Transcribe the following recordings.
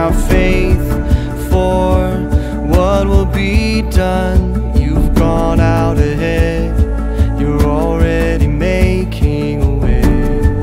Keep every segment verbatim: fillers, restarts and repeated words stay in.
have faith for what will be done. You've gone out ahead, you're already making a way.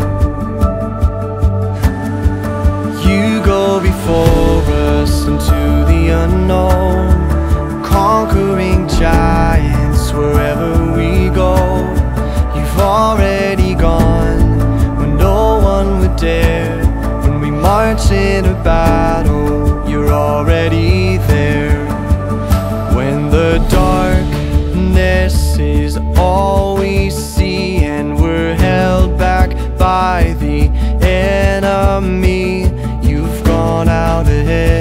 You go before us into the unknown, conquering giants wherever we go. You've already gone when no one would dare. When we march into battle, you're already there. When the darkness is all we see and we're held back by the enemy, you've gone out ahead.